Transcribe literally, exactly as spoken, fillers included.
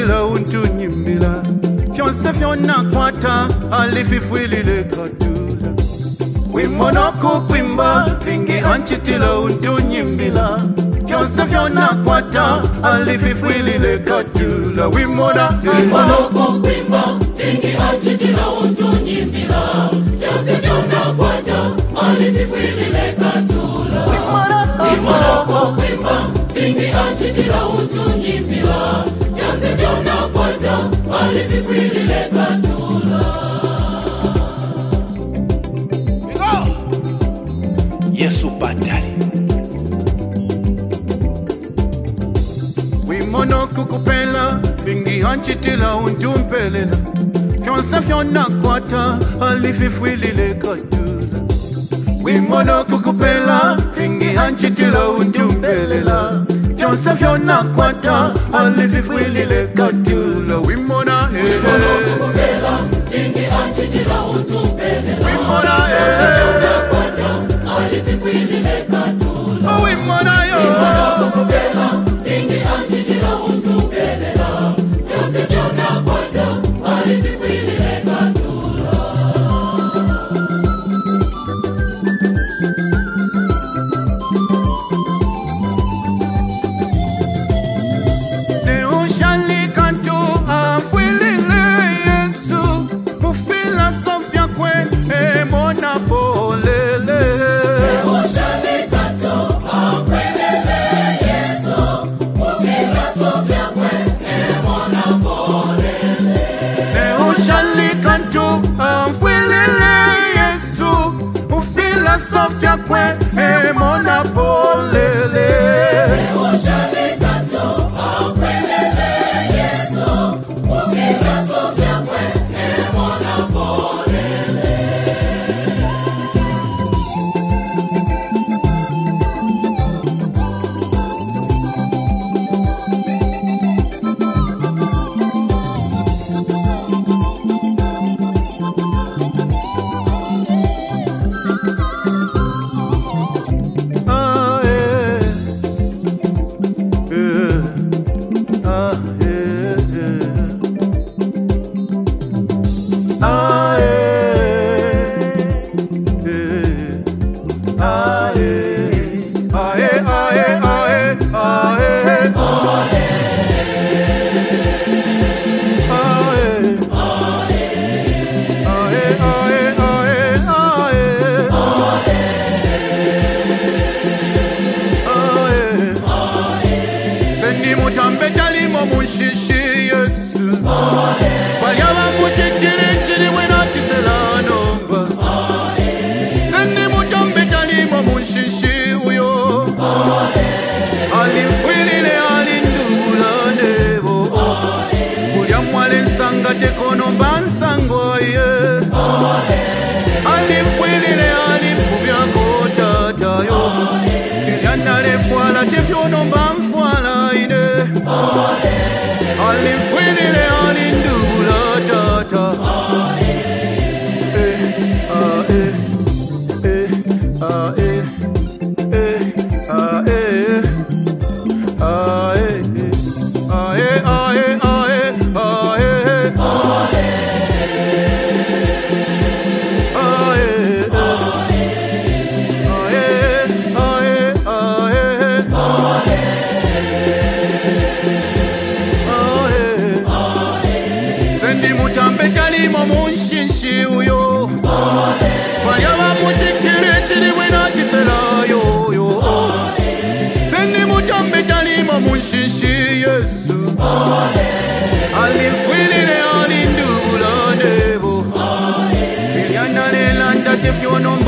anchitila untu nyimbila Fyonse fyona kwata alififwilile katula Wimonoko kwimba Fingi anchitila untu nyimbila Fyonse fyona kwata alififwilile katula Wimona Wimonoko kwimba Fingi anchitila untu nyimbila Fyonse fyona kwata alififwilile katula Wimonoko kwimba Fingi anchitila untu nyimbila Fyonse fyona kwata alififwilile katula Yesu batali Wimono kukupela Fingi anchitila untumpelela Fyonse fyona kwata alififwilile katula Wimono kukupela Fingi anchitila untumpelela Fyonse fyona kwata alififwilile katula Wimona eh Wimono kukupela Fingi anchitila untumpelela Wimona eh Fyona kwata alififwilile katula Wimona yo Wimono kukupela Fingi anchitila untumpelela Fyonse fyona kwata alififwilile katula Neo shali kantu afwilile Yesu Mufila sofya kwe e mona polele Neo shali kantu afwilile Yesu Mufila sofya kwe e mona polele Neo shali kantu afwilile Yesu Mufila sofya kwe e mona polele Neo shali kantu afwilile Yesu Mufila sofya kwe e mona polele Ah eh eh Ah eh eh Ah eh eh Ah eh Ah eh ah eh ah eh ah eh Sendi mutambe talimo mushishi Yesu Walyaba mushikiri chiri wena chisela nomba Sendi mutambe talimo mushishi uyo Alifwilile alindubula nebo Kulya mwale nsanga tekonomba nsangwa ye Alifwilile alifubya kotatayo Filyandale fwala tefyonomba mfwala ine Alifwilile alindubula tata Eh, ah, eh, eh, ah, eh, eh, ah, eh, ah, eh, ah, eh, ah, eh, ah, eh, ah, eh, ah, Sendi mutambe talimo munshinshi uyo Walyaba mushikiri chiri wena chisela yo yo Sendi mutambe talimo munshinshi Yesu Alifwilile alindubula nebo Filyandale landa tefyono